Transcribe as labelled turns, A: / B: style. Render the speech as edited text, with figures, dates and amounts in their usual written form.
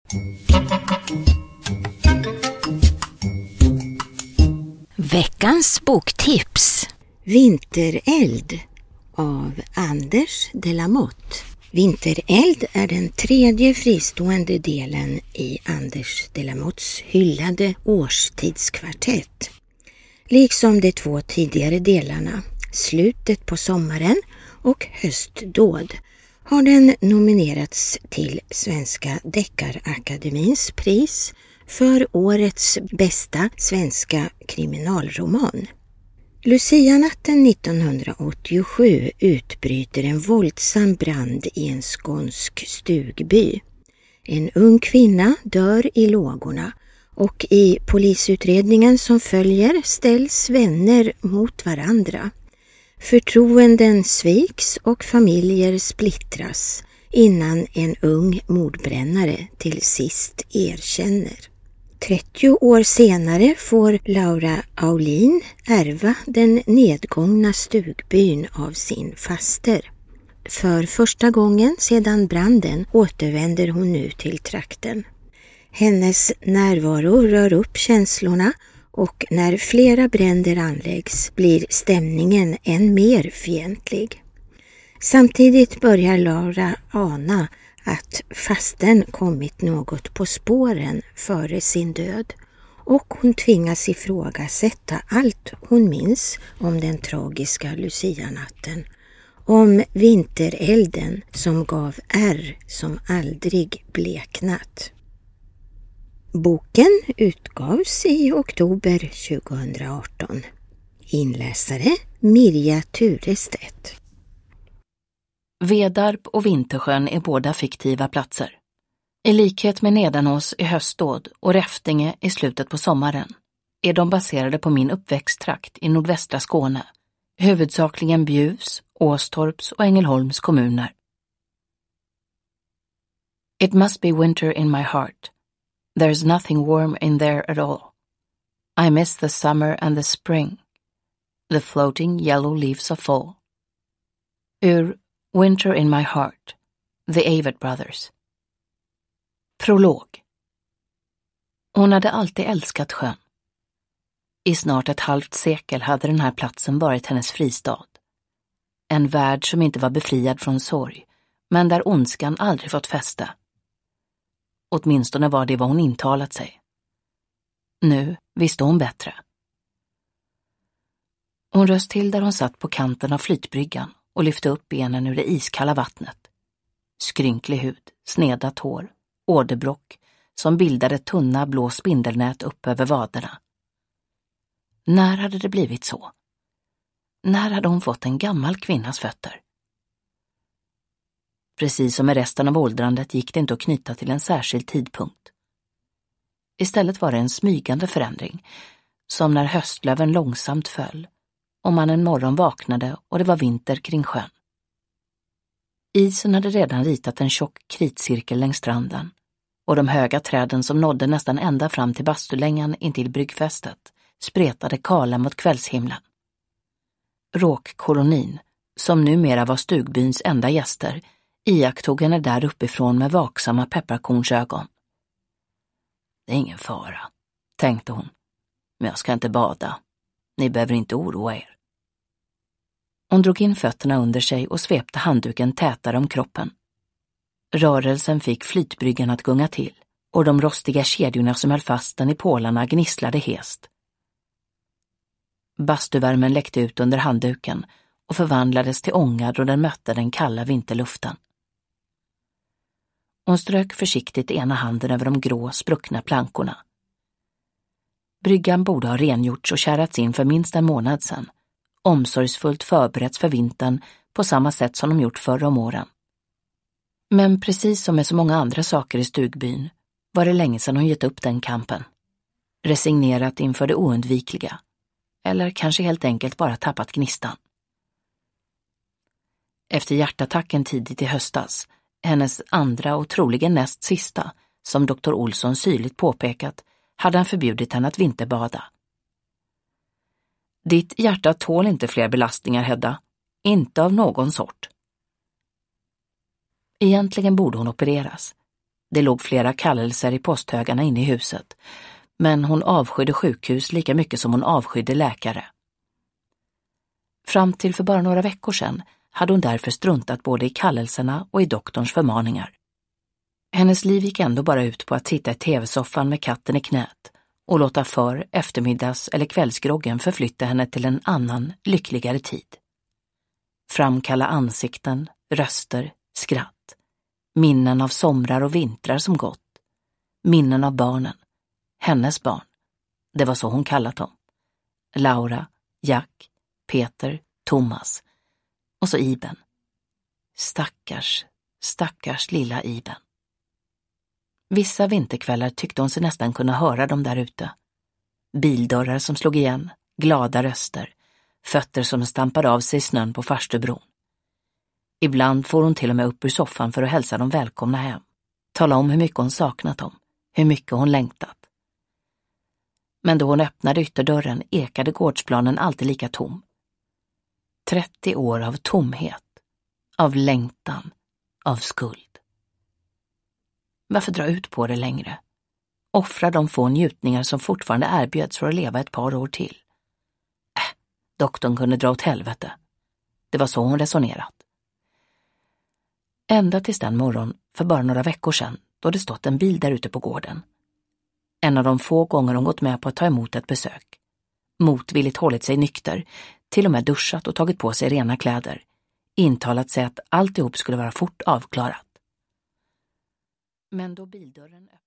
A: Veckans boktips. Vintereld av Anders de la Motte. Vintereld är den tredje fristående delen i Anders de la Mottes hyllade årstidskvartett. Liksom de två tidigare delarna, Slutet på sommaren och Höstdåd, har den nominerats till Svenska Deckarakademins pris för årets bästa svenska kriminalroman. Lucia-natten 1987 utbryter en våldsam brand i en skånsk stugby. En ung kvinna dör i lågorna och i polisutredningen som följer ställs vänner mot varandra. Förtroenden sviks och familjer splittras innan en ung mordbrännare till sist erkänner. 30 år senare får Laura Aulin ärva den nedgångna stugbyn av sin faster. För första gången sedan branden återvänder hon nu till trakten. Hennes närvaro rör upp känslorna och när flera bränder anläggs blir stämningen än mer fientlig. Samtidigt börjar Laura ana att fasten kommit något på spåren före sin död och hon tvingas ifrågasätta allt hon minns om den tragiska Lucia-natten, om vinterelden som gav ärr som aldrig bleknat. Boken utgavs i oktober 2018. Inläsare Mirja Turestedt.
B: Vedarp och Vintersjön är båda fiktiva platser. I likhet med Nedanås i Höstdåd och Räftinge i slutet på sommaren är de baserade på min uppväxttrakt i nordvästra Skåne, huvudsakligen Bjuvs, Åstorps och Ängelholms kommuner. It must be winter in my heart. There's nothing warm in there at all. I miss the summer and the spring. The floating yellow leaves of fall. Ur Winter in my heart, The Avett Brothers. Prolog. Hon hade alltid älskat sjön. I snart ett halvt sekel hade den här platsen varit hennes fristad. En värld som inte var befriad från sorg, men där ondskan aldrig fått fäste. Åtminstone var det vad hon intalat sig. Nu visste hon bättre. Hon röst till där hon satt på kanten av flytbryggan och lyfte upp benen ur det iskalla vattnet. Skrynklig hud, snedat hår, åderbrock som bildade tunna blå spindelnät upp över vaderna. När hade det blivit så? När hade hon fått en gammal kvinnas fötter? Precis som med resten av åldrandet gick det inte att knyta till en särskild tidpunkt. Istället var det en smygande förändring, som när höstlöven långsamt föll och man en morgon vaknade och det var vinter kring sjön. Isen hade redan ritat en tjock kritcirkel längs stranden och de höga träden som nådde nästan ända fram till bastulängan intill bryggfästet spretade kala mot kvällshimlen. Råkkolonin, som numera var stugbyns enda gäster, iakttog henne där uppifrån med vaksamma pepparkornsögon. Det är ingen fara, tänkte hon, men jag ska inte bada. Ni behöver inte oroa er. Hon drog in fötterna under sig och svepte handduken tätare om kroppen. Rörelsen fick flytbryggan att gunga till och de rostiga kedjorna som höll fast den i pålarna gnisslade hest. Bastuvärmen läckte ut under handduken och förvandlades till ånga då den mötte den kalla vinterluften. Hon strök försiktigt ena handen över de grå, spruckna plankorna. Bryggan borde ha rengjorts och kärats in för minst en månad sedan, omsorgsfullt förberetts för vintern på samma sätt som de gjort förr om åren. Men precis som med så många andra saker i stugbyn var det länge sedan hon gett upp den kampen. Resignerat inför det oundvikliga, eller kanske helt enkelt bara tappat gnistan. Efter hjärtattacken tidigt i höstas, hennes andra och troligen näst sista, som Dr. Olsson syrligt påpekat, hade han förbjudit henne att vinterbada. Ditt hjärta tål inte fler belastningar, Hedda. Inte av någon sort. Egentligen borde hon opereras. Det låg flera kallelser i posthögarna inne i huset, men hon avskydde sjukhus lika mycket som hon avskydde läkare. Fram till för bara några veckor sedan hade hon därför struntat både i kallelserna och i doktorns förmaningar. Hennes liv gick ändå bara ut på att sitta i tv-soffan med katten i knät och låta eftermiddags- eller kvällsgroggen förflytta henne till en annan, lyckligare tid. Framkalla ansikten, röster, skratt, minnen av somrar och vintrar som gått, minnen av barnen, hennes barn, det var så hon kallat dem. Laura, Jack, Peter, Thomas och så Iben. Stackars lilla Iben. Vissa vinterkvällar tyckte hon sig nästan kunna höra dem där ute. Bildörrar som slog igen, glada röster, fötter som stampade av sig snön på farstubron. Ibland får hon till och med upp ur soffan för att hälsa dem välkomna hem. Tala om hur mycket hon saknat dem, hur mycket hon längtat. Men då hon öppnade ytterdörren ekade gårdsplanen alltid lika tom. 30 år av tomhet, av längtan, av skuld. Varför dra ut på det längre? Offra de få njutningar som fortfarande erbjöds för att leva ett par år till. Doktorn kunde dra åt helvete. Det var så hon resonerat. Ända tills den morgon för bara några veckor sedan då det stått en bil där ute på gården. En av de få gånger hon gått med på att ta emot ett besök. Motvilligt hållit sig nykter, till och med duschat och tagit på sig rena kläder. Intalat sig att alltihop skulle vara fort avklarat. Men då bildörren öppnade